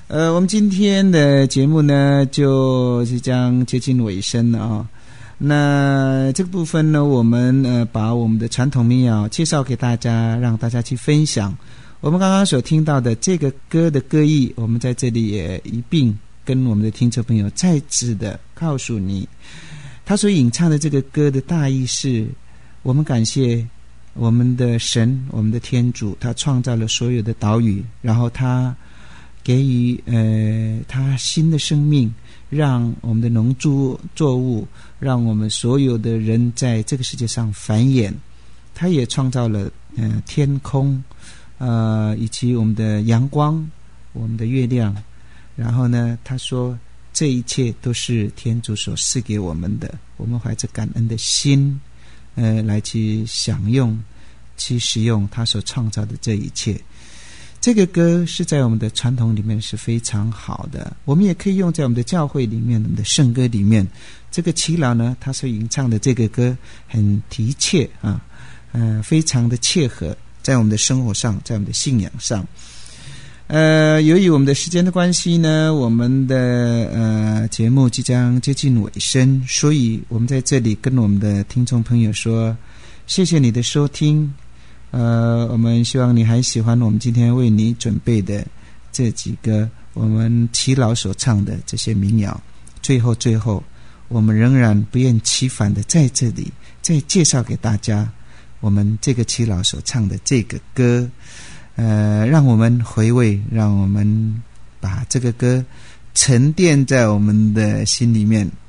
我们今天的节目呢，就即将接近尾声了啊。那这个部分呢，我们把我们的传统民谣介绍给大家，让大家去分享。我们刚刚所听到的这个歌的歌意，我们在这里也一并跟我们的听众朋友再次的告诉你，他所吟唱的这个歌的大意是：我们感谢我们的神，我们的天主，他创造了所有的岛屿，然后他给予他新的生命，让我们的农作物，让我们所有的人在这个世界上繁衍。他也创造了天空，以及我们的阳光，我们的月亮。然后呢，他说这一切都是天主所赐给我们的，我们怀着感恩的心来去享用，去使用他所创造的这一切。这个歌是在我们的传统里面是非常好的，我们也可以用在我们的教会里面，我们的圣歌里面。这个耆老呢，他所吟唱的这个歌很贴切啊，非常的切合在我们的生活上，在我们的信仰上。由于我们的时间的关系呢，我们的节目即将接近尾声，所以我们在这里跟我们的听众朋友说，谢谢你的收听。我们希望你还喜欢我们今天为你准备的这几个我们耆老所唱的这些民谣。最后我们仍然不厌其烦的在这里再介绍给大家我们这个耆老所唱的这个歌，让我们回味，让我们把这个歌沉淀在我们的心里面，